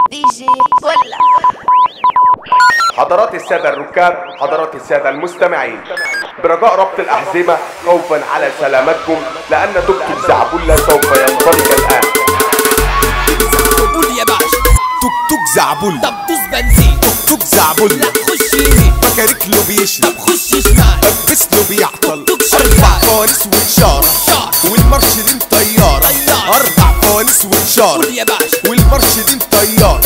دي جي بولا. حضرات السادة الركاب، حضرات السادة المستمعين، برجاء ربط الأحزمة خوفا على سلامتكم، لأن توك توك زعبولة سوف ينطلق الآن. قول يا باشا توك توك زعبولة. طب دوس بنزين. توك توك زعبولة. لا خش يمين. بكارك له بيشرب. طب خش شمال. بلبس له بيعطل. توك توك شغال. اربع فوانيس وإشارة والمرشدين طيارة. اربع فوانيس وإشارة قول يا باشا والمرشدين طيارة.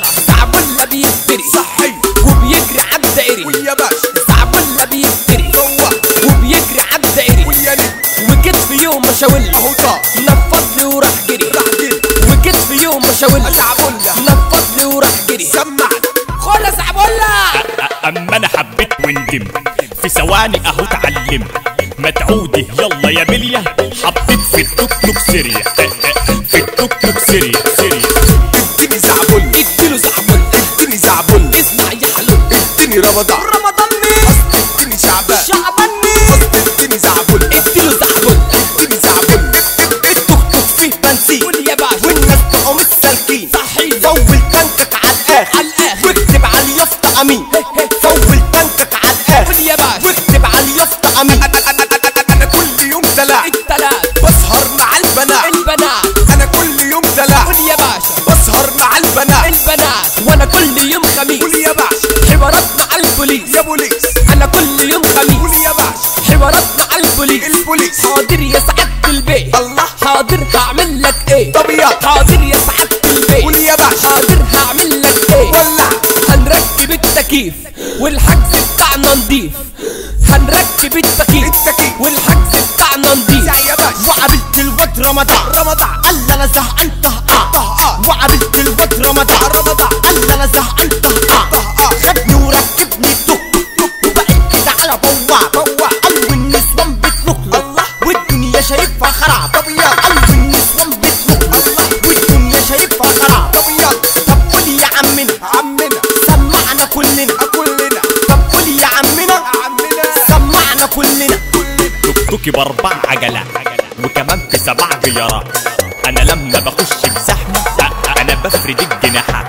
زعبولة بيفتري صحي وبيجري عالدائري. قول يا باشا زعبولة بيفتري روح وبيجري عالدائري. قول يا نجم وكتف يوم ما شاولي اهو طار نفض لي وراح جري. وكتف يوم ما شاولي زعبولة نفض لي وراح جري. سمعني خد يا زعبولة. اما انا حبيت وندم في ثواني اهو اتعلم متعودي يلا يا بلية. حطيت في التوك توك سيريا في التوك توك سيريا. اديني زعبولة اديله زعبولة. اديني زعبولة اسمع يا حلو اديني رمضان اصل اديني شعبان اصل اديني زعبولة اديله زعبولة. اديني زعبولة. التوك توك فيه بنزين قول يا باشا والناس تقوم السالكين. صحيح فول تنكك على الاخر عالآخر. واكتب على اليافطة امين. فول تنكك على الاخر قول يا باشا واكتب على اليافطة امين. انا كل يوم دلع التلات بسهر مع البنات. انا كل يوم دلع قول يا باشا بسهر مع البنات. وانا كل يوم خميس قول يا باشا حوارات مع البوليس. يا بوليس انا كل يوم خميس قول يا باشا حوارات مع البوليس. البوليس حاضر يا سعادة البيت. الله حاضر هعمل لك ايه. طب يلا حاضر يا سعادة البيت. قول يا باشا حاضر هعمل لك ايه. ولع هنركب التكييف والحجز بتاعنا نضيف. هنركب التكييف والحجز بتاعنا نضيف. يا باشا وقابلت الواد رمضان قال انا زهقان طهقان. وقابلت الواد رمضان قال انا زهقان طهقان. خدني وركبني توك وبقيت كده على بواب. قلب النسوان بتنق والدنيا شايفها خراب. قلب النسوان بتنق والدنيا شايفها خراب. طب قول يا عمنا سمعنا كلنا. طب قول يا عمنا سمعنا كلنا. توك توكي باربع عجلات وكمان في 7 غيارات. انا لما بخش بزحمه انا بفرد الجناحات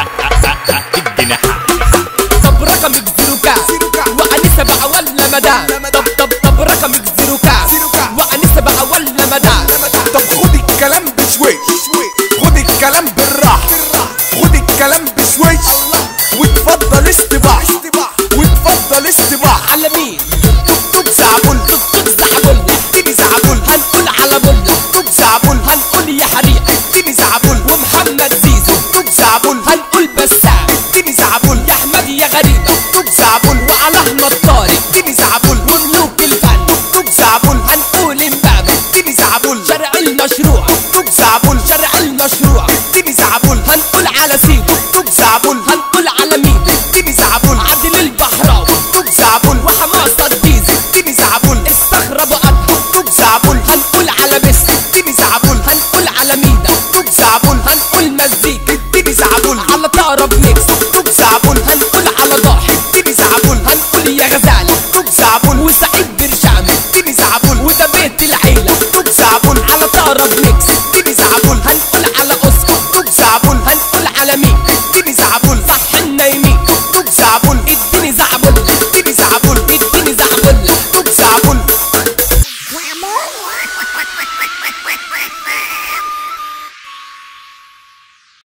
الجناحات. طب رقمك زيرو كام وأنسة بقى ولا مدام. طب رقمك زيرو كام وأنسة بقى ولا مدام. طب خد الكلام بشويش خد الكلام بالراحة خد الكلام بشويش وتفضل استباح على مين؟ توك توك زعبولة توك زعبولة. اديني زعبولة هنقول على بولة. توك زعبولة هنقول يا حريق اديني زعبولة ومحمد زيزو. توك زعبولة هنقول بسام اديني زعبولة يا أحمد يا غريبة. توك زعبولة وعلى أحمد طارق اديني زعبولة وملوك الفن. توك زعبولة هنقول امبابة اديني زعبولة شرع المشروع. توك زعبولة شرع المشروع. اديني زعبولة هنقول على سيدو. توك زعبولة هنقول على مين؟ اديني زعبولة عادل البحراوي توك زعبولة وحماسة الديزل. اديني زعبولة الصخرة بقدر. توك زعبولة هنقول على بس. اديني زعبولة هنقول على ميدا. توك زعبولة هنقول مزيكا اديني زعبولة على طرب ميكس. توك زعبولة هنقول على ضاحك. اديني زعبولة هنقول يا غزالة توك زعبولة وسعيد